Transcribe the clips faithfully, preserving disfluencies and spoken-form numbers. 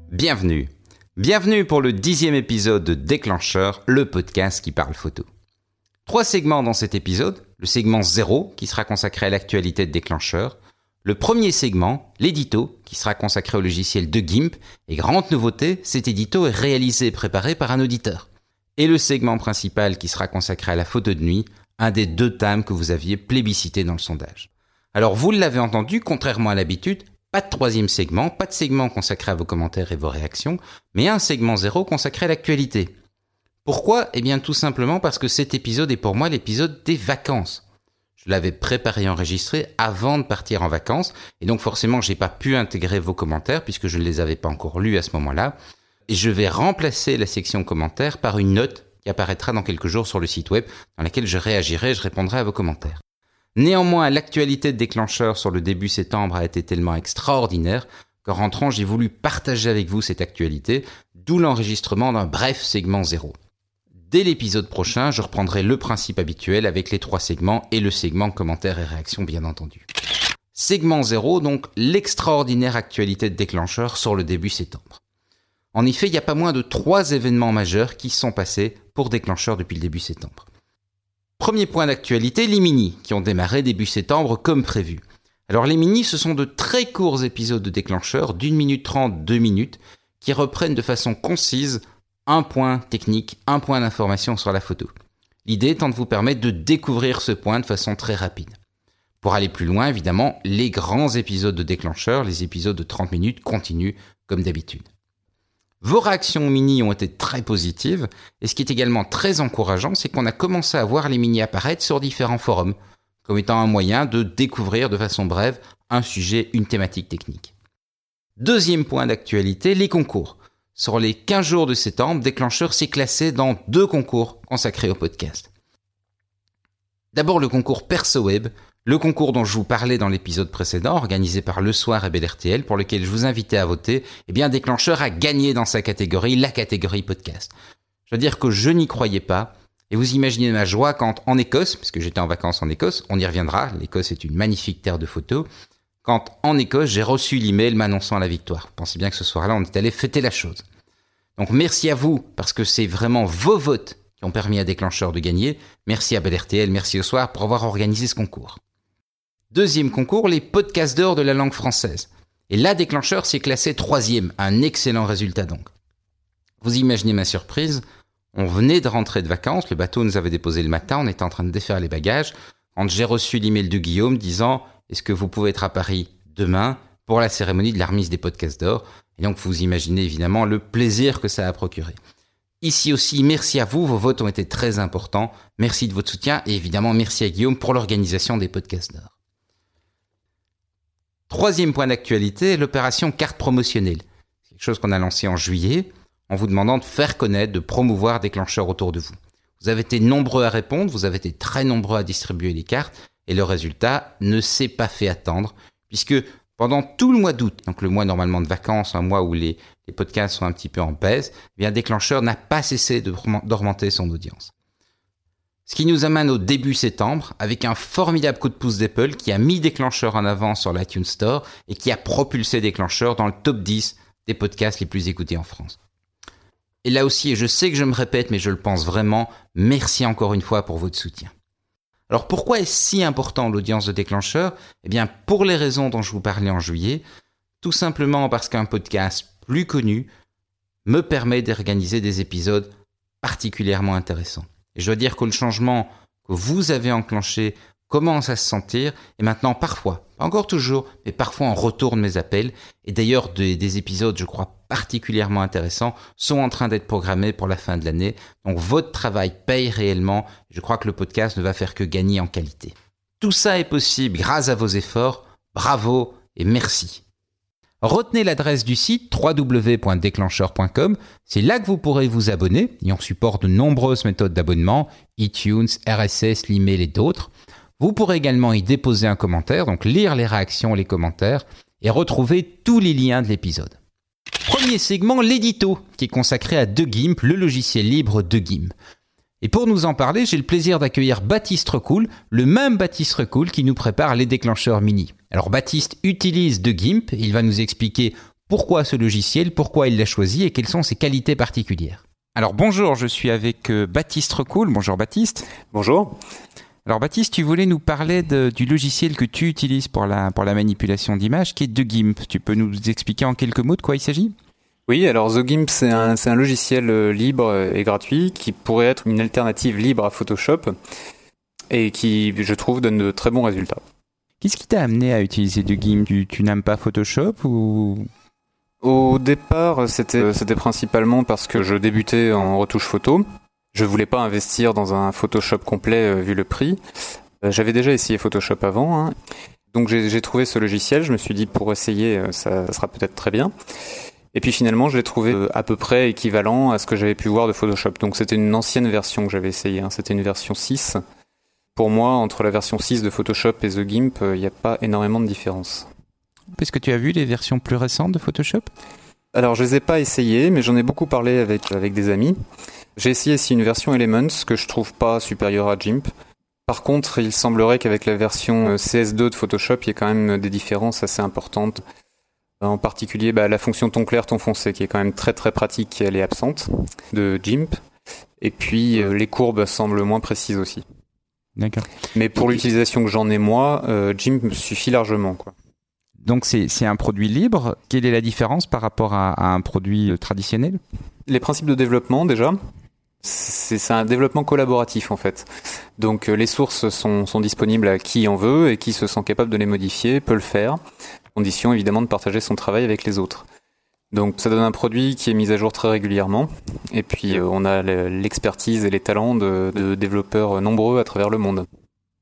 Bienvenue. Bienvenue pour le dixième épisode de Déclencheur, le podcast qui parle photo. Trois segments dans cet épisode. Le segment zéro, qui sera consacré à l'actualité de Déclencheur. Le premier segment, l'édito, qui sera consacré au logiciel de GIMP. Et grande nouveauté, cet édito est réalisé et préparé par un auditeur. Et le segment principal, qui sera consacré à la photo de nuit, un des deux thèmes que vous aviez plébiscité dans le sondage. Alors vous l'avez entendu, contrairement à l'habitude, pas de troisième segment, pas de segment consacré à vos commentaires et vos réactions, mais un segment zéro consacré à l'actualité. Pourquoi ? Eh bien tout simplement parce que cet épisode est pour moi l'épisode des vacances. Je l'avais préparé et enregistré avant de partir en vacances, et donc forcément j'ai pas pu intégrer vos commentaires puisque je ne les avais pas encore lus à ce moment-là. Et je vais remplacer la section commentaires par une note qui apparaîtra dans quelques jours sur le site web, dans laquelle je réagirai et je répondrai à vos commentaires. Néanmoins, l'actualité de Déclencheur sur le début septembre a été tellement extraordinaire qu'en rentrant, j'ai voulu partager avec vous cette actualité, d'où l'enregistrement d'un bref segment zéro. Dès l'épisode prochain, je reprendrai le principe habituel avec les trois segments et le segment commentaires et réactions bien entendu. Segment zéro, donc l'extraordinaire actualité de Déclencheur sur le début septembre. En effet, il n'y a pas moins de trois événements majeurs qui sont passés pour Déclencheur depuis le début septembre. Premier point d'actualité, les mini, qui ont démarré début septembre comme prévu. Alors les mini, ce sont de très courts épisodes de Déclencheur, d'une minute trente, deux minutes, qui reprennent de façon concise un point technique, un point d'information sur la photo. L'idée étant de vous permettre de découvrir ce point de façon très rapide. Pour aller plus loin, évidemment, les grands épisodes de Déclencheur, les épisodes de trente minutes, continuent comme d'habitude. Vos réactions mini ont été très positives, et ce qui est également très encourageant, c'est qu'on a commencé à voir les mini apparaître sur différents forums, comme étant un moyen de découvrir de façon brève un sujet, une thématique technique. Deuxième point d'actualité, les concours. Sur les quinze jours de septembre, Déclencheur s'est classé dans deux concours consacrés au podcast. D'abord le concours PersoWeb, le concours dont je vous parlais dans l'épisode précédent, organisé par Le Soir et B L R T L, pour lequel je vous invitais à voter, eh bien Déclencheur a gagné dans sa catégorie, la catégorie podcast. Je veux dire que je n'y croyais pas, et vous imaginez ma joie quand en Écosse, parce que j'étais en vacances en Écosse, on y reviendra, l'Écosse est une magnifique terre de photos, quand en Écosse j'ai reçu l'email m'annonçant la victoire. Pensez bien que ce soir-là on est allé fêter la chose. Donc merci à vous, parce que c'est vraiment vos votes qui ont permis à Déclencheur de gagner. Merci à B L R T L, merci au Soir pour avoir organisé ce concours. Deuxième concours, les podcasts d'or de la langue française. Et là, Déclencheur s'est classé troisième, un excellent résultat donc. Vous imaginez ma surprise, on venait de rentrer de vacances, le bateau nous avait déposé le matin, on était en train de défaire les bagages, quand j'ai reçu l'email de Guillaume disant « Est-ce que vous pouvez être à Paris demain pour la cérémonie de la remise des podcasts d'or ?» Et donc vous imaginez évidemment le plaisir que ça a procuré. Ici aussi, merci à vous, vos votes ont été très importants, merci de votre soutien et évidemment merci à Guillaume pour l'organisation des podcasts d'or. Troisième point d'actualité, l'opération carte promotionnelle. C'est quelque chose qu'on a lancé en juillet en vous demandant de faire connaître, de promouvoir Déclencheur autour de vous. Vous avez été nombreux à répondre, vous avez été très nombreux à distribuer les cartes et le résultat ne s'est pas fait attendre puisque pendant tout le mois d'août, donc le mois normalement de vacances, un mois où les, les podcasts sont un petit peu en baisse, eh bien Déclencheur n'a pas cessé de, d'augmenter son audience. Ce qui nous amène au début septembre avec un formidable coup de pouce d'Apple qui a mis Déclencheur en avant sur l'iTunes Store et qui a propulsé Déclencheur dans le top dix des podcasts les plus écoutés en France. Et là aussi, et je sais que je me répète, mais je le pense vraiment, merci encore une fois pour votre soutien. Alors pourquoi est-ce si important l'audience de Déclencheur ? Eh bien pour les raisons dont je vous parlais en juillet, tout simplement parce qu'un podcast plus connu me permet d'organiser des épisodes particulièrement intéressants. Et je dois dire que le changement que vous avez enclenché commence à se sentir, et maintenant parfois, pas encore toujours, mais parfois on retourne mes appels, et d'ailleurs des, des épisodes, je crois, particulièrement intéressants, sont en train d'être programmés pour la fin de l'année. Donc votre travail paye réellement, je crois que le podcast ne va faire que gagner en qualité. Tout ça est possible grâce à vos efforts, bravo et merci. Retenez l'adresse du site w w w point déclencheur point com, c'est là que vous pourrez vous abonner, et on supporte de nombreuses méthodes d'abonnement, iTunes, R S S, l'email et d'autres. Vous pourrez également y déposer un commentaire, donc lire les réactions, les commentaires, et retrouver tous les liens de l'épisode. Premier segment, l'édito, qui est consacré à de GIMP, le logiciel libre de GIMP. Et pour nous en parler, j'ai le plaisir d'accueillir Baptiste Recoul, le même Baptiste Recoul qui nous prépare les déclencheurs mini. Alors Baptiste utilise de GIMP, il va nous expliquer Pourquoi ce logiciel, pourquoi il l'a choisi et quelles sont ses qualités particulières. Alors bonjour, je suis avec euh, Baptiste Recoul. Bonjour Baptiste. Bonjour. Alors Baptiste, tu voulais nous parler de, du logiciel que tu utilises pour la, pour la manipulation d'images, qui est The Gimp. Tu peux nous expliquer en quelques mots de quoi il s'agit ? Oui, alors The Gimp, c'est un, c'est un logiciel libre et gratuit qui pourrait être une alternative libre à Photoshop et qui, je trouve, donne de très bons résultats. Qu'est-ce qui t'a amené à utiliser The Gimp ? Tu, tu n'aimes pas Photoshop ou... Au départ, c'était, c'était principalement parce que je débutais en retouche photo. Je voulais pas investir dans un Photoshop complet euh, vu le prix. Euh, j'avais déjà essayé Photoshop avant, hein. Donc j'ai, j'ai trouvé ce logiciel. Je me suis dit pour essayer, euh, ça, ça sera peut-être très bien. Et puis finalement, je l'ai trouvé euh, à peu près équivalent à ce que j'avais pu voir de Photoshop. Donc c'était une ancienne version que j'avais essayé, hein. C'était une version six. Pour moi, entre la version six de Photoshop et The Gimp, il euh, n'y a pas énormément de différence. Est-ce que tu as vu les versions plus récentes de Photoshop ? Alors je les ai pas essayées, mais j'en ai beaucoup parlé avec, avec des amis. J'ai essayé ici une version Elements que je trouve pas supérieure à Gimp. Par contre, il semblerait qu'avec la version C S deux de Photoshop, il y ait quand même des différences assez importantes. En particulier, bah, la fonction ton clair, ton foncé, qui est quand même très très pratique, elle est absente de Gimp. Et puis, euh, les courbes semblent moins précises aussi. D'accord. Mais pour l'utilisation que j'en ai moi, euh, Gimp me suffit largement, quoi. Donc c'est, c'est un produit libre. Quelle est la différence par rapport à, à un produit traditionnel ? Les principes de développement, déjà. C'est, c'est un développement collaboratif en fait. Donc euh, les sources sont, sont disponibles à qui en veut et qui se sent capable de les modifier peut le faire, condition évidemment de partager son travail avec les autres. Donc ça donne un produit qui est mis à jour très régulièrement et puis euh, on a l'expertise et les talents de, de développeurs nombreux à travers le monde.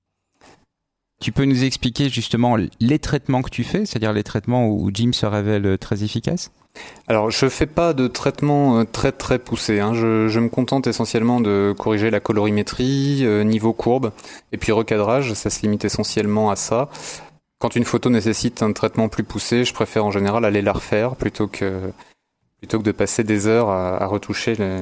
Tu peux nous expliquer justement les traitements que tu fais, c'est-à-dire les traitements où Gimp se révèle très efficace ? Alors, je fais pas de traitement très très poussé, hein. Je, je me contente essentiellement de corriger la colorimétrie, euh, niveau courbe, et puis recadrage, ça se limite essentiellement à ça. Quand une photo nécessite un traitement plus poussé, je préfère en général aller la refaire plutôt que plutôt que de passer des heures à, à retoucher les,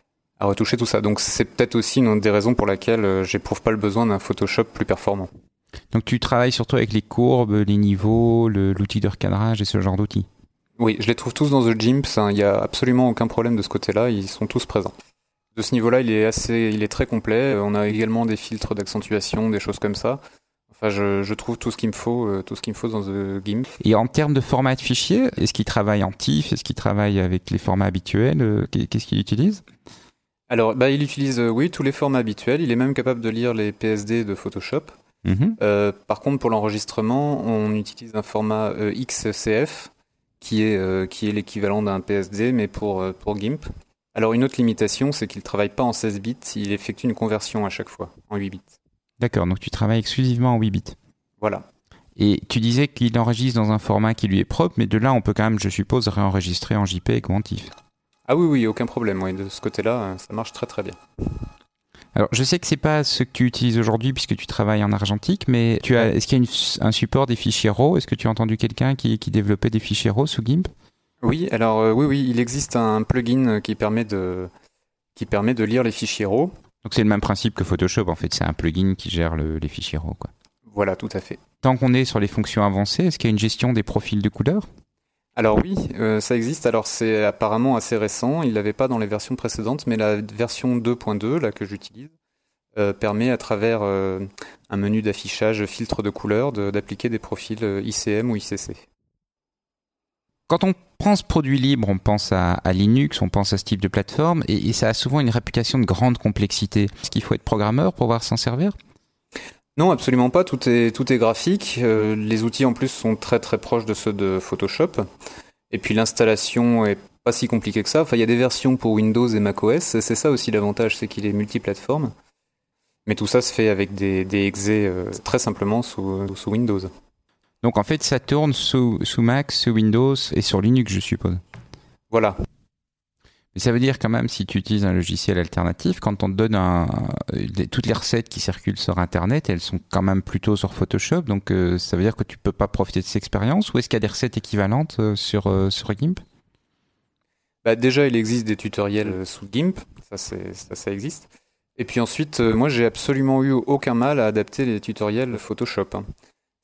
à retoucher tout ça. Donc, c'est peut-être aussi une des raisons pour laquelle j'éprouve pas le besoin d'un Photoshop plus performant. Donc, tu travailles surtout avec les courbes, les niveaux, le, l'outil de recadrage et ce genre d'outils ? Oui, je les trouve tous dans The Gimp, il n'y a absolument aucun problème de ce côté-là, ils sont tous présents. De ce niveau-là, il est assez, il est très complet, on a également des filtres d'accentuation, des choses comme ça. Enfin, je, je trouve tout ce qu'il me faut, tout ce qu'il me faut dans The Gimp. Et en termes de format de fichier, est-ce qu'il travaille en T I F ? Est-ce qu'il travaille avec les formats habituels ? Qu'est-ce qu'il utilise ? Alors, bah, il utilise, oui, tous les formats habituels, il est même capable de lire les P S D de Photoshop. Mm-hmm. Euh, par contre, pour l'enregistrement, on utilise un format euh, X C F, qui est, euh, qui est l'équivalent d'un P S D, mais pour, euh, pour Gimp. Alors une autre limitation, c'est qu'il ne travaille pas en seize bits, il effectue une conversion à chaque fois, en huit bits. D'accord, donc tu travailles exclusivement en huit bits. Voilà. Et tu disais qu'il enregistre dans un format qui lui est propre, mais de là, on peut quand même, je suppose, réenregistrer en J P G ou en T I F. Ah oui, oui, aucun problème, oui. De ce côté-là, ça marche très très bien. Alors, je sais que c'est pas ce que tu utilises aujourd'hui puisque tu travailles en argentique, mais tu as, est-ce qu'il y a une, un support des fichiers R A W ? Est-ce que tu as entendu quelqu'un qui, qui développait des fichiers R A W sous Gimp ? Oui, alors euh, oui, oui, il existe un plugin qui permet de, qui permet de lire les fichiers R A W. Donc c'est le même principe que Photoshop en fait, c'est un plugin qui gère le, les fichiers R A W, quoi. Voilà, tout à fait. Tant qu'on est sur les fonctions avancées, est-ce qu'il y a une gestion des profils de couleurs ? Alors oui, euh, ça existe. Alors c'est apparemment assez récent. Il l'avait pas dans les versions précédentes, mais la version deux point deux là que j'utilise euh, permet à travers euh, un menu d'affichage filtre de couleurs de, d'appliquer des profils I C M ou I C C. Quand on prend ce produit libre, on pense à, à Linux, on pense à ce type de plateforme, et, et ça a souvent une réputation de grande complexité. Est-ce qu'il faut être programmeur pour pouvoir s'en servir ? Non, absolument pas. Tout est, tout est graphique. Euh, les outils en plus sont très très proches de ceux de Photoshop. Et puis l'installation est pas si compliquée que ça. Enfin, il y a des versions pour Windows et macOS. C'est ça aussi l'avantage, c'est qu'il est multiplateforme. Mais tout ça se fait avec des, des exés euh, très simplement sous, sous Windows. Donc en fait, ça tourne sous, sous Mac, sous Windows et sur Linux, je suppose. Voilà. Mais ça veut dire quand même, si tu utilises un logiciel alternatif, quand on te donne un, toutes les recettes qui circulent sur Internet, elles sont quand même plutôt sur Photoshop. Donc euh, ça veut dire que tu peux pas profiter de cette expérience. Ou est-ce qu'il y a des recettes équivalentes euh, sur, euh, sur Gimp ? Bah, déjà, il existe des tutoriels sous Gimp. Ça, c'est, ça, ça existe. Et puis ensuite, euh, moi, j'ai absolument eu aucun mal à adapter les tutoriels Photoshop. Hein.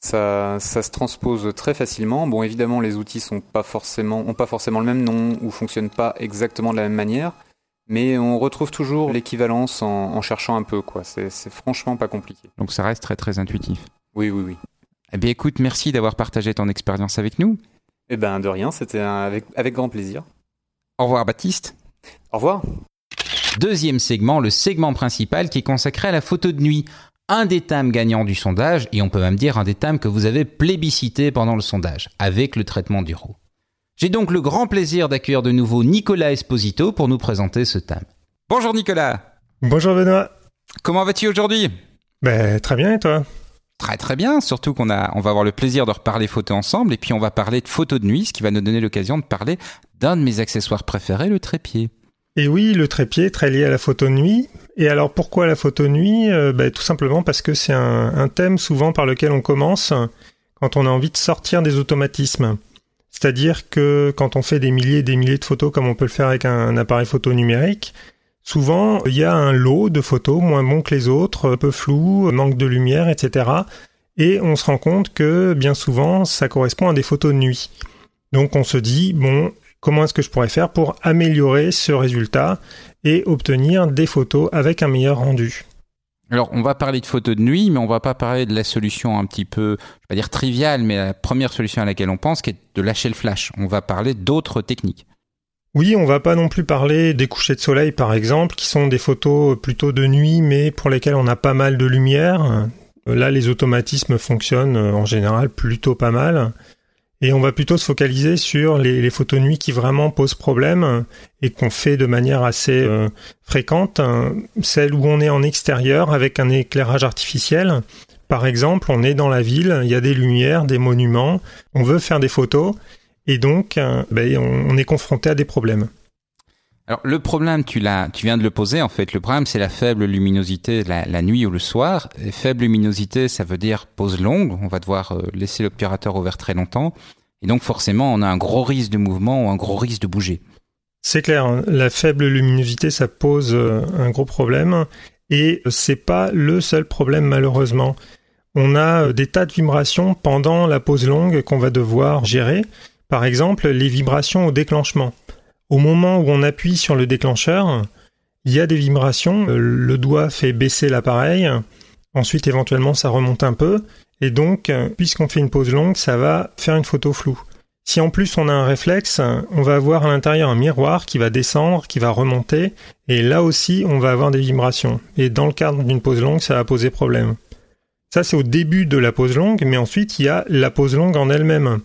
Ça, ça se transpose très facilement. Bon, évidemment, les outils sont pas forcément, ont pas forcément le même nom ou fonctionnent pas exactement de la même manière, mais on retrouve toujours l'équivalence en, en cherchant un peu, quoi. C'est, c'est franchement pas compliqué. Donc ça reste très très intuitif. Oui, oui, oui. Eh bien écoute, merci d'avoir partagé ton expérience avec nous. Eh ben de rien, c'était un, avec, avec grand plaisir. Au revoir Baptiste. Au revoir. Deuxième segment, le segment principal qui est consacré à la photo de nuit. Un des thèmes gagnants du sondage, et on peut même dire un des thèmes que vous avez plébiscité pendant le sondage, avec le traitement du RAW. J'ai donc le grand plaisir d'accueillir de nouveau Nicolas Esposito pour nous présenter ce thème. Bonjour Nicolas. Bonjour Benoît. Comment vas-tu aujourd'hui ? Ben, très bien et toi ? Très très bien, surtout qu'on a, on va avoir le plaisir de reparler photo ensemble, et puis on va parler de photo de nuit, ce qui va nous donner l'occasion de parler d'un de mes accessoires préférés, le trépied. Et oui, le trépied, très lié à la photo de nuit. Et alors pourquoi la photo de nuit ? euh, ben, Tout simplement parce que c'est un, un thème souvent par lequel on commence quand on a envie de sortir des automatismes. C'est-à-dire que quand on fait des milliers et des milliers de photos comme on peut le faire avec un, un appareil photo numérique, souvent il y a un lot de photos moins bons que les autres, peu flous, manque de lumière, et cetera. Et on se rend compte que bien souvent ça correspond à des photos de nuit. Donc on se dit, bon, comment est-ce que je pourrais faire pour améliorer ce résultat et obtenir des photos avec un meilleur rendu ? Alors, on va parler de photos de nuit, mais on va pas parler de la solution un petit peu, je vais pas dire triviale, mais la première solution à laquelle on pense, qui est de lâcher le flash. On va parler d'autres techniques. Oui, on va pas non plus parler des couchers de soleil, par exemple, qui sont des photos plutôt de nuit, mais pour lesquelles on a pas mal de lumière. Là, les automatismes fonctionnent en général plutôt pas mal. Et on va plutôt se focaliser sur les, les photos de nuit qui vraiment posent problème et qu'on fait de manière assez euh, fréquente. Celles où on est en extérieur avec un éclairage artificiel. Par exemple, on est dans la ville, il y a des lumières, des monuments, on veut faire des photos et donc euh, ben, on, on est confronté à des problèmes. Alors le problème, tu l'as, tu viens de le poser en fait. Le problème, c'est la faible luminosité la, la nuit ou le soir. Et faible luminosité, ça veut dire pause longue. On va devoir euh, laisser l'obturateur ouvert très longtemps. Et donc forcément, on a un gros risque de mouvement ou un gros risque de bouger. C'est clair, hein. La faible luminosité, ça pose euh, un gros problème. Et c'est pas le seul problème malheureusement. On a euh, des tas de vibrations pendant la pause longue qu'on va devoir gérer. Par exemple, les vibrations au déclenchement. Au moment où on appuie sur le déclencheur, il y a des vibrations, le doigt fait baisser l'appareil, ensuite éventuellement ça remonte un peu, et donc puisqu'on fait une pause longue, ça va faire une photo floue. Si en plus on a un réflexe, on va avoir à l'intérieur un miroir qui va descendre, qui va remonter, et là aussi on va avoir des vibrations. Et dans le cadre d'une pause longue, ça va poser problème. Ça c'est au début de la pause longue, mais ensuite il y a la pause longue en elle-même.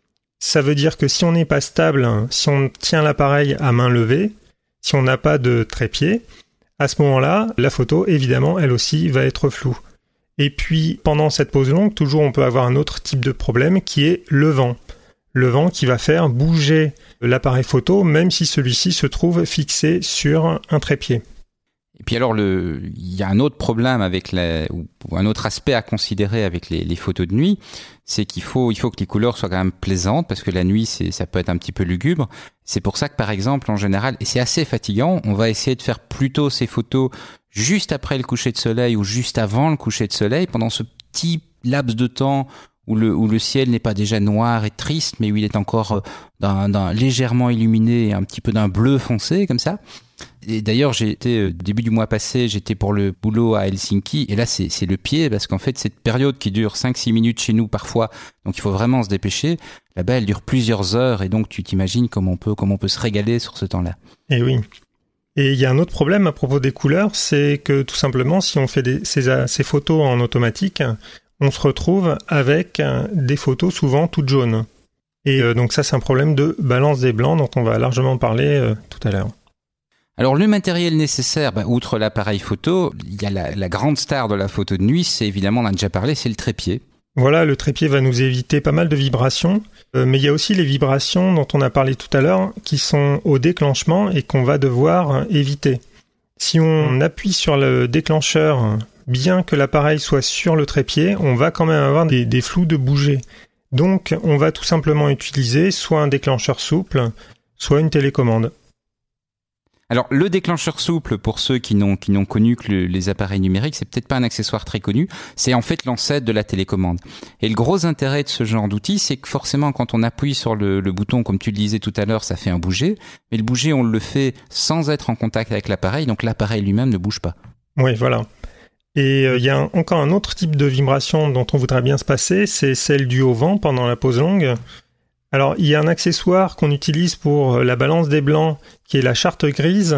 Ça veut dire que si on n'est pas stable, si on tient l'appareil à main levée, si on n'a pas de trépied, à ce moment-là, la photo, évidemment, elle aussi va être floue. Et puis, pendant cette pause longue, toujours on peut avoir un autre type de problème qui est le vent. Le vent qui va faire bouger l'appareil photo, même si celui-ci se trouve fixé sur un trépied. Et puis alors, le, il y a un autre problème avec la, ou un autre aspect à considérer avec les, les photos de nuit, c'est qu'il faut, il faut que les couleurs soient quand même plaisantes, parce que la nuit, c'est, ça peut être un petit peu lugubre. C'est pour ça que, par exemple, en général, et c'est assez fatigant, on va essayer de faire plutôt ces photos juste après le coucher de soleil ou juste avant le coucher de soleil, pendant ce petit laps de temps où le, où le ciel n'est pas déjà noir et triste, mais où il est encore d'un, d'un légèrement illuminé et un petit peu d'un bleu foncé, comme ça. Et d'ailleurs, j'ai été, début du mois passé, j'étais pour le boulot à Helsinki, et là, c'est, c'est le pied, parce qu'en fait, cette période qui dure cinq six minutes chez nous parfois, donc il faut vraiment se dépêcher, là-bas, elle dure plusieurs heures, et donc tu t'imagines comment on peut, comment on peut se régaler sur ce temps-là. Et oui. Et il y a un autre problème à propos des couleurs, c'est que tout simplement, si on fait des, ces, ces photos en automatique, on se retrouve avec des photos souvent toutes jaunes. Et euh, donc ça, c'est un problème de balance des blancs dont on va largement parler euh, tout à l'heure. Alors le matériel nécessaire, bah, outre l'appareil photo, il y a la, la grande star de la photo de nuit, c'est évidemment, on en a déjà parlé, c'est le trépied. Voilà, le trépied va nous éviter pas mal de vibrations, euh, mais il y a aussi les vibrations dont on a parlé tout à l'heure, qui sont au déclenchement et qu'on va devoir éviter. Si on appuie sur le déclencheur, bien que l'appareil soit sur le trépied, on va quand même avoir des, des flous de bouger. Donc on va tout simplement utiliser soit un déclencheur souple, soit une télécommande. Alors, le déclencheur souple, pour ceux qui n'ont, qui n'ont connu que le, les appareils numériques, c'est peut-être pas un accessoire très connu. C'est en fait l'ancêtre de la télécommande. Et le gros intérêt de ce genre d'outil, c'est que forcément, quand on appuie sur le, le bouton, comme tu le disais tout à l'heure, ça fait un bouger. Mais le bouger, on le fait sans être en contact avec l'appareil, donc l'appareil lui-même ne bouge pas. Oui, voilà. Et il euh, y a un, encore un autre type de vibration dont on voudrait bien se passer, c'est celle due au vent pendant la pause longue. Alors, il y a un accessoire qu'on utilise pour la balance des blancs, qui est la charte grise.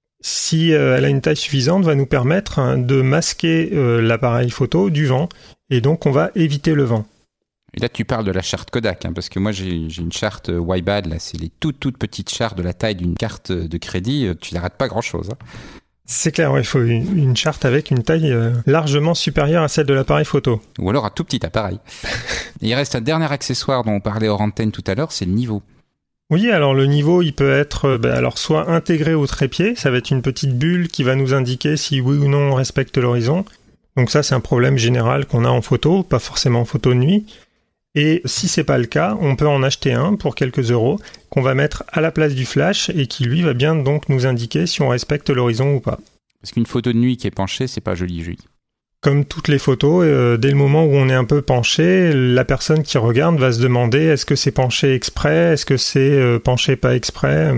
Si euh, elle a une taille suffisante, va nous permettre de masquer euh, l'appareil photo du vent, et donc on va éviter le vent. Et là, tu parles de la charte Kodak, hein, parce que moi, j'ai, j'ai une charte Y B A D, là, c'est les toutes, toutes petites chartes de la taille d'une carte de crédit. Tu n'y rates pas grand-chose. Hein. C'est clair, ouais, il faut une, une charte avec une taille euh, largement supérieure à celle de l'appareil photo. Ou alors un tout petit appareil. Et il reste un dernier accessoire dont on parlait hors antenne tout à l'heure, c'est le niveau. Oui, alors le niveau, il peut être euh, bah, alors soit intégré au trépied, ça va être une petite bulle qui va nous indiquer si oui ou non on respecte l'horizon. Donc ça, c'est un problème général qu'on a en photo, pas forcément en photo de nuit. Et si c'est pas le cas, on peut en acheter un pour quelques euros qu'on va mettre à la place du flash et qui lui va bien donc nous indiquer si on respecte l'horizon ou pas. Parce qu'une photo de nuit qui est penchée, c'est pas joli joli. Comme toutes les photos, euh, dès le moment où on est un peu penché, la personne qui regarde va se demander est-ce que c'est penché exprès, est-ce que c'est euh, penché pas exprès.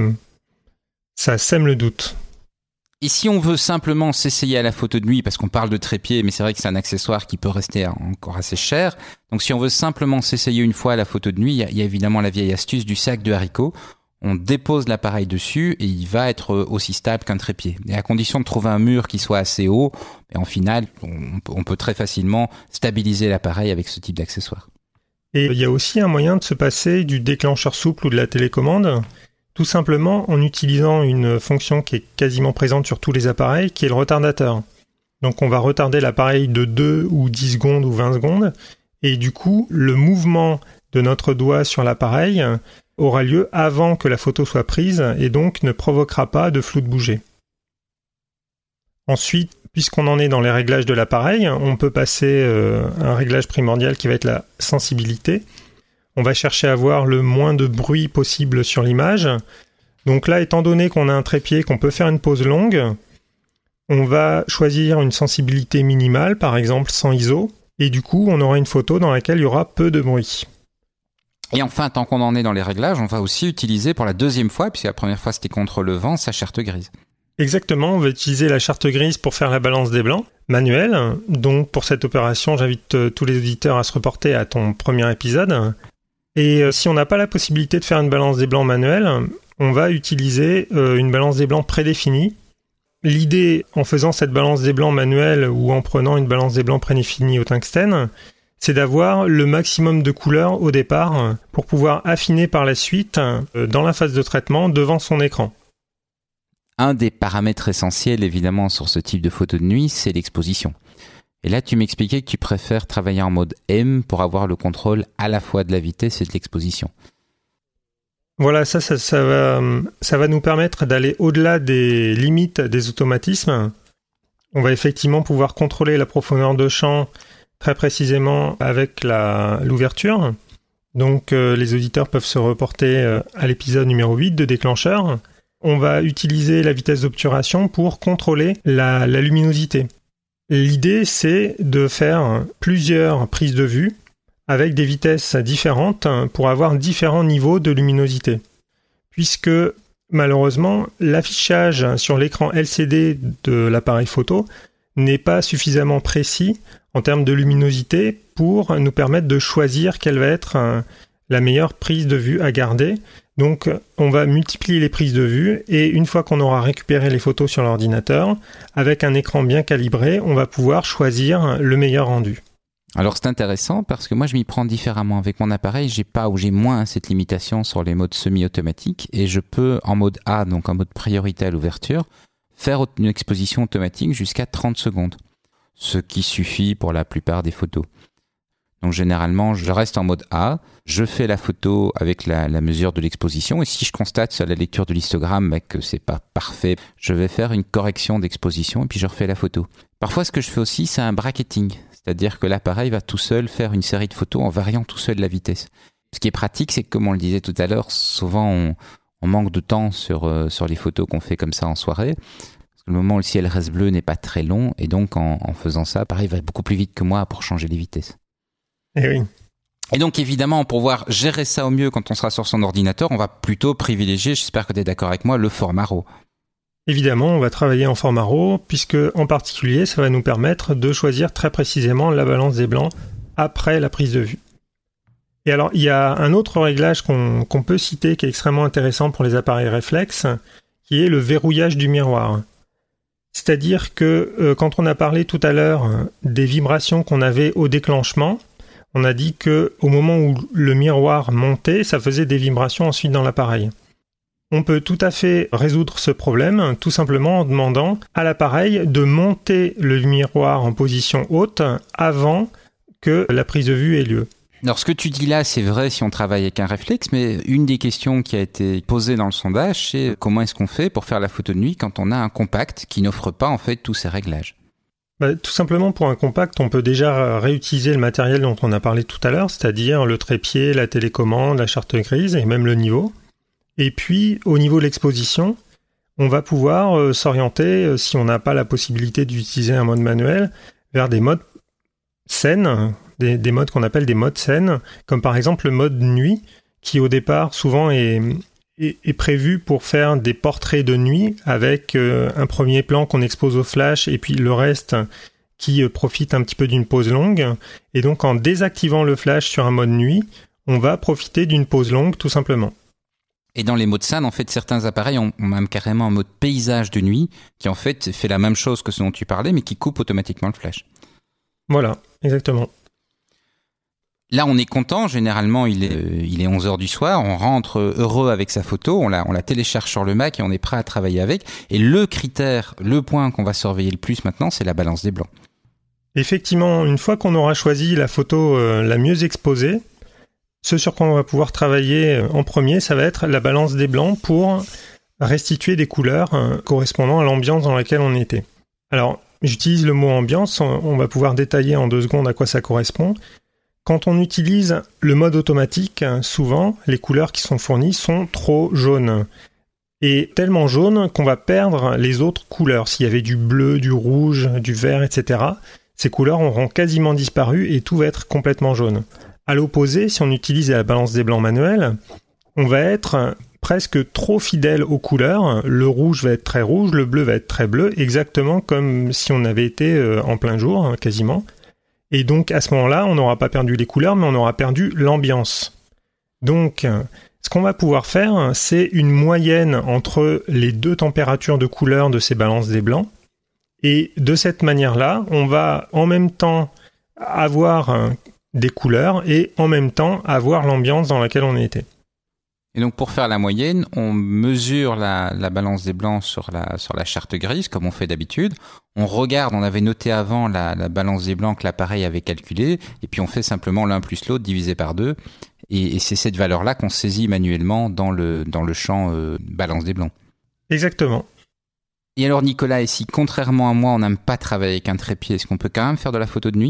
Ça sème le doute. Et si on veut simplement s'essayer à la photo de nuit, parce qu'on parle de trépied, mais c'est vrai que c'est un accessoire qui peut rester encore assez cher. Donc si on veut simplement s'essayer une fois à la photo de nuit, il y a, il y a évidemment la vieille astuce du sac de haricots. On dépose l'appareil dessus et il va être aussi stable qu'un trépied. Et à condition de trouver un mur qui soit assez haut, et en final, on, on peut très facilement stabiliser l'appareil avec ce type d'accessoire. Et il y a aussi un moyen de se passer du déclencheur souple ou de la télécommande, tout simplement en utilisant une fonction qui est quasiment présente sur tous les appareils, qui est le retardateur. Donc on va retarder l'appareil de deux ou dix secondes ou vingt secondes, et du coup, le mouvement de notre doigt sur l'appareil aura lieu avant que la photo soit prise, et donc ne provoquera pas de flou de bouger. Ensuite, puisqu'on en est dans les réglages de l'appareil, on peut passer euh, un réglage primordial qui va être la sensibilité. On va chercher à avoir le moins de bruit possible sur l'image. Donc là, étant donné qu'on a un trépied, qu'on peut faire une pause longue, on va choisir une sensibilité minimale, par exemple sans I S O, et du coup, on aura une photo dans laquelle il y aura peu de bruit. Et enfin, tant qu'on en est dans les réglages, on va aussi utiliser pour la deuxième fois, puisque la première fois c'était contre le vent, sa charte grise. Exactement, on va utiliser la charte grise pour faire la balance des blancs, manuelle. Donc pour cette opération, j'invite euh, tous les auditeurs à se reporter à ton premier épisode. Et euh, si on n'a pas la possibilité de faire une balance des blancs manuelle, on va utiliser euh, une balance des blancs prédéfinie. L'idée, en faisant cette balance des blancs manuelle ou en prenant une balance des blancs prédéfinie au tungstène, c'est d'avoir le maximum de couleurs au départ pour pouvoir affiner par la suite euh, dans la phase de traitement devant son écran. Un des paramètres essentiels, évidemment, sur ce type de photo de nuit, c'est l'exposition. Et là, tu m'expliquais que tu préfères travailler en mode M pour avoir le contrôle à la fois de la vitesse et de l'exposition. Voilà, ça, ça, ça, va, ça va nous permettre d'aller au-delà des limites des automatismes. On va effectivement pouvoir contrôler la profondeur de champ très précisément avec la, l'ouverture. Donc, euh, les auditeurs peuvent se reporter euh, à l'épisode numéro huit de Déclencheur. On va utiliser la vitesse d'obturation pour contrôler la, la luminosité. L'idée, c'est de faire plusieurs prises de vue avec des vitesses différentes pour avoir différents niveaux de luminosité. Puisque, malheureusement, l'affichage sur l'écran L C D de l'appareil photo n'est pas suffisamment précis en termes de luminosité pour nous permettre de choisir quelle va être la meilleure prise de vue à garder. Donc, on va multiplier les prises de vue et une fois qu'on aura récupéré les photos sur l'ordinateur, avec un écran bien calibré, on va pouvoir choisir le meilleur rendu. Alors, c'est intéressant parce que moi, je m'y prends différemment. Avec mon appareil, j'ai pas ou j'ai moins cette limitation sur les modes semi-automatiques et je peux, en mode A, donc en mode priorité à l'ouverture, faire une exposition automatique jusqu'à trente secondes, ce qui suffit pour la plupart des photos. Donc généralement, je reste en mode A, je fais la photo avec la, la mesure de l'exposition et si je constate sur la lecture de l'histogramme bah, que c'est pas parfait, je vais faire une correction d'exposition et puis je refais la photo. Parfois, ce que je fais aussi, c'est un bracketing, c'est-à-dire que l'appareil va tout seul faire une série de photos en variant tout seul la vitesse. Ce qui est pratique, c'est que comme on le disait tout à l'heure, souvent on, on manque de temps sur, euh, sur les photos qu'on fait comme ça en soirée. Parce que le moment où le ciel reste bleu n'est pas très long, et donc en, en faisant ça, pareil, il va beaucoup plus vite que moi pour changer les vitesses. Et oui. Et donc évidemment, pour pouvoir gérer ça au mieux quand on sera sur son ordinateur, on va plutôt privilégier, j'espère que tu es d'accord avec moi, le format RAW. Évidemment, on va travailler en format RAW, puisque en particulier, ça va nous permettre de choisir très précisément la balance des blancs après la prise de vue. Et alors, il y a un autre réglage qu'on, qu'on peut citer qui est extrêmement intéressant pour les appareils réflexes, qui est le verrouillage du miroir. C'est-à-dire que euh, quand on a parlé tout à l'heure euh, des vibrations qu'on avait au déclenchement, on a dit que au moment où le miroir montait, ça faisait des vibrations ensuite dans l'appareil. On peut tout à fait résoudre ce problème tout simplement en demandant à l'appareil de monter le miroir en position haute avant que la prise de vue ait lieu. Alors ce que tu dis là, c'est vrai si on travaille avec un réflexe, mais une des questions qui a été posée dans le sondage, c'est comment est-ce qu'on fait pour faire la photo de nuit quand on a un compact qui n'offre pas en fait tous ces réglages ? Bah, tout simplement pour un compact, on peut déjà réutiliser le matériel dont on a parlé tout à l'heure, c'est-à-dire le trépied, la télécommande, la charte grise et même le niveau. Et puis au niveau de l'exposition, on va pouvoir euh, s'orienter, euh, si on n'a pas la possibilité d'utiliser un mode manuel, vers des modes scène, des, des modes qu'on appelle des modes scène, comme par exemple le mode nuit, qui au départ souvent est, est, est prévu pour faire des portraits de nuit avec euh, un premier plan qu'on expose au flash et puis le reste qui euh, profite un petit peu d'une pause longue. Et donc en désactivant le flash sur un mode nuit, on va profiter d'une pause longue tout simplement. Et dans les modes scène, en fait, certains appareils ont, ont même carrément un mode paysage de nuit qui en fait fait la même chose que ce dont tu parlais mais qui coupe automatiquement le flash. Voilà, exactement. Là, on est content. Généralement, il est, euh, il est onze heures du soir. On rentre heureux avec sa photo. On la, on la télécharge sur le Mac et on est prêt à travailler avec. Et le critère, le point qu'on va surveiller le plus maintenant, c'est la balance des blancs. Effectivement, une fois qu'on aura choisi la photo euh, la mieux exposée, ce sur quoi on va pouvoir travailler en premier, ça va être la balance des blancs pour restituer des couleurs euh, correspondant à l'ambiance dans laquelle on était. Alors, j'utilise le mot ambiance, on va pouvoir détailler en deux secondes à quoi ça correspond. Quand on utilise le mode automatique, souvent, les couleurs qui sont fournies sont trop jaunes. Et tellement jaunes qu'on va perdre les autres couleurs. S'il y avait du bleu, du rouge, du vert, et cetera, ces couleurs auront quasiment disparu et tout va être complètement jaune. À l'opposé, si on utilise la balance des blancs manuelle, on va être presque trop fidèle aux couleurs. Le rouge va être très rouge, le bleu va être très bleu, exactement comme si on avait été en plein jour, quasiment. Et donc, à ce moment-là, on n'aura pas perdu les couleurs, mais on aura perdu l'ambiance. Donc, ce qu'on va pouvoir faire, c'est une moyenne entre les deux températures de couleur de ces balances des blancs. Et de cette manière-là, on va en même temps avoir des couleurs et en même temps avoir l'ambiance dans laquelle on était. Et donc, pour faire la moyenne, on mesure la, la balance des blancs sur la, sur la charte grise, comme on fait d'habitude. On regarde, on avait noté avant la, la balance des blancs que l'appareil avait calculée, et puis on fait simplement l'un plus l'autre divisé par deux. Et, et c'est cette valeur-là qu'on saisit manuellement dans le, dans le champ euh, balance des blancs. Exactement. Et alors, Nicolas, et si contrairement à moi, on n'aime pas travailler avec un trépied, est-ce qu'on peut quand même faire de la photo de nuit ?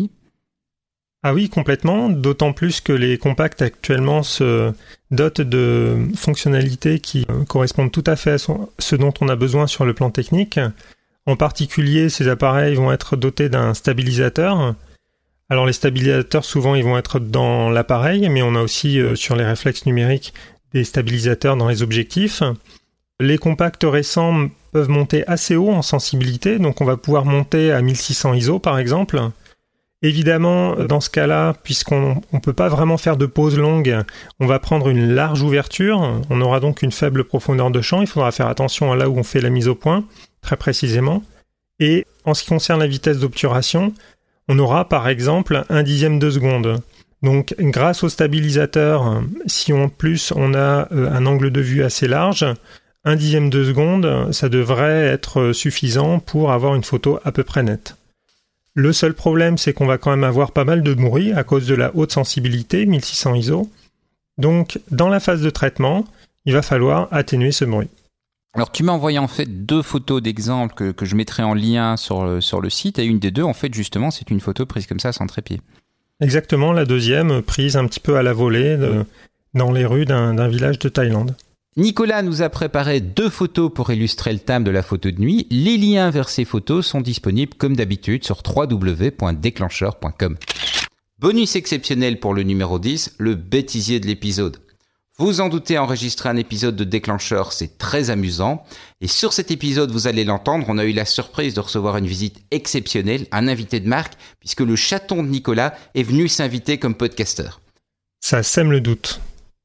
Ah oui, complètement, d'autant plus que les compacts actuellement se dotent de fonctionnalités qui correspondent tout à fait à ce dont on a besoin sur le plan technique. En particulier, ces appareils vont être dotés d'un stabilisateur. Alors les stabilisateurs, souvent, ils vont être dans l'appareil, mais on a aussi euh, sur les réflexes numériques des stabilisateurs dans les objectifs. Les compacts récents peuvent monter assez haut en sensibilité, donc on va pouvoir monter à mille six cents I S O par exemple. Évidemment, dans ce cas-là, puisqu'on ne peut pas vraiment faire de pause longue, on va prendre une large ouverture. On aura donc une faible profondeur de champ. Il faudra faire attention à là où on fait la mise au point, très précisément. Et en ce qui concerne la vitesse d'obturation, on aura par exemple un dixième de seconde. Donc grâce au stabilisateur, si en plus on a un angle de vue assez large, un dixième de seconde, ça devrait être suffisant pour avoir une photo à peu près nette. Le seul problème, c'est qu'on va quand même avoir pas mal de bruit à cause de la haute sensibilité, mille six cents I S O. Donc, dans la phase de traitement, il va falloir atténuer ce bruit. Alors, tu m'as envoyé en fait deux photos d'exemple que, que je mettrai en lien sur le, sur le site. Et une des deux, en fait, justement, c'est une photo prise comme ça, sans trépied. Exactement, la deuxième, prise un petit peu à la volée de, dans les rues d'un, d'un village de Thaïlande. Nicolas nous a préparé deux photos pour illustrer le thème de la photo de nuit. Les liens vers ces photos sont disponibles comme d'habitude sur w w w point déclencheur point com. Bonus exceptionnel pour le numéro dix, le bêtisier de l'épisode. Vous en doutez, enregistrer un épisode de Déclencheur, c'est très amusant. Et sur cet épisode, vous allez l'entendre, on a eu la surprise de recevoir une visite exceptionnelle, un invité de marque, puisque le chaton de Nicolas est venu s'inviter comme podcasteur. Ça sème le doute.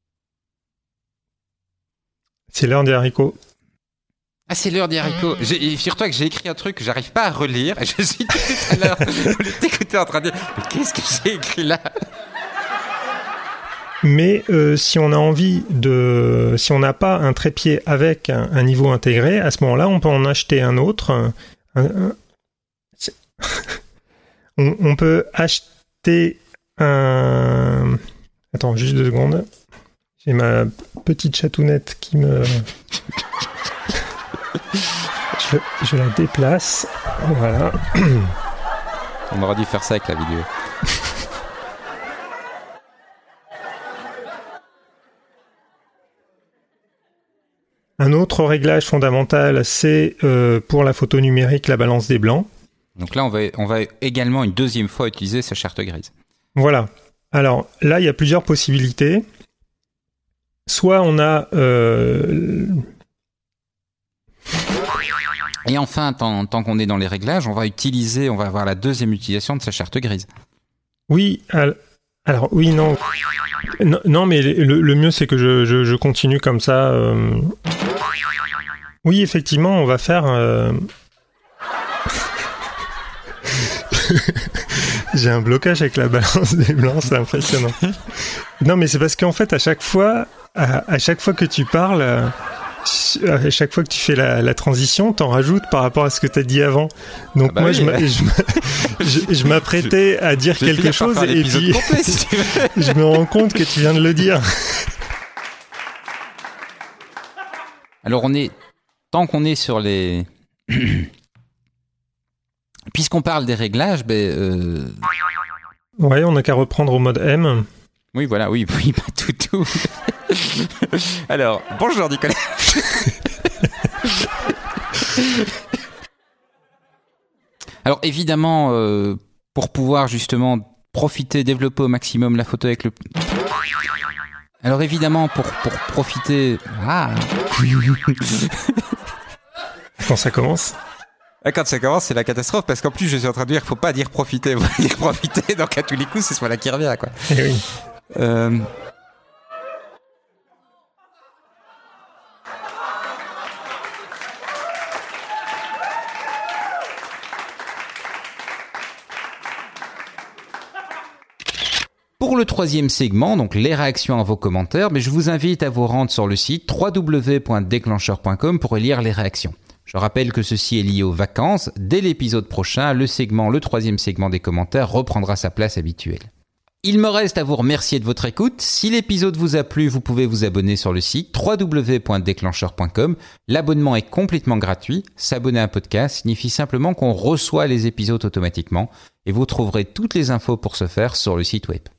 C'est l'heure des haricots. Ah, c'est l'heure des haricots. J'ai, figure-toi que j'ai écrit un truc que j'arrive pas à relire, et je suis tout à l'heure, je t'écoutais en train de dire, mais qu'est-ce que j'ai écrit là ? Mais euh, si on a envie de, si on n'a pas un trépied avec un, un niveau intégré, à ce moment-là, on peut en acheter un autre. Un, un, on, on peut acheter un. Attends, juste deux secondes. J'ai ma petite chatounette qui me. je, je la déplace. Voilà. On aurait dû faire ça avec la vidéo. Un autre réglage fondamental, c'est euh, pour la photo numérique, la balance des blancs. Donc là, on va, on va également une deuxième fois utiliser sa charte grise. Voilà. Alors là, il y a plusieurs possibilités. Soit on a... Euh... Et enfin, tant, tant qu'on est dans les réglages, on va utiliser, on va avoir la deuxième utilisation de sa charte grise. Oui, alors oui, non. Non, non mais le, le mieux, c'est que je, je, je continue comme ça. Euh... Oui, effectivement, on va faire... Euh... J'ai un blocage avec la balance des blancs, c'est impressionnant. Non, mais c'est parce qu'en fait, à chaque fois, à, à chaque fois que tu parles, à chaque fois que tu fais la, la transition, t'en rajoutes par rapport à ce que t'as dit avant. Donc ah bah moi, oui, je, ouais. je, je, je m'apprêtais à dire je quelque chose et puis complet, si tu veux. Je me rends compte que tu viens de le dire. Alors on est, tant qu'on est sur les... Puisqu'on parle des réglages, ben... Euh... Ouais, on n'a qu'à reprendre au mode M. Oui, voilà, oui, oui, pas tout, tout. Alors, bonjour Nicolas. Alors, évidemment, euh, pour pouvoir justement profiter, développer au maximum la photo avec le... Alors, évidemment, pour, pour profiter... Ah. Quand ça commence Quand ça commence, c'est la catastrophe, parce qu'en plus, je suis en train de dire qu'il ne faut pas dire profiter. Il faut dire profiter, donc à tous les coups, c'est ce voilà qui revient, quoi. Eh oui. Euh... Pour le troisième segment, donc les réactions à vos commentaires, mais je vous invite à vous rendre sur le site w w w point déclencheur point com pour y lire les réactions. Je rappelle que ceci est lié aux vacances. Dès l'épisode prochain, le segment, le troisième segment des commentaires reprendra sa place habituelle. Il me reste à vous remercier de votre écoute. Si l'épisode vous a plu, vous pouvez vous abonner sur le site w w w point déclencheur point com. L'abonnement est complètement gratuit. S'abonner à un podcast signifie simplement qu'on reçoit les épisodes automatiquement et vous trouverez toutes les infos pour ce faire sur le site web.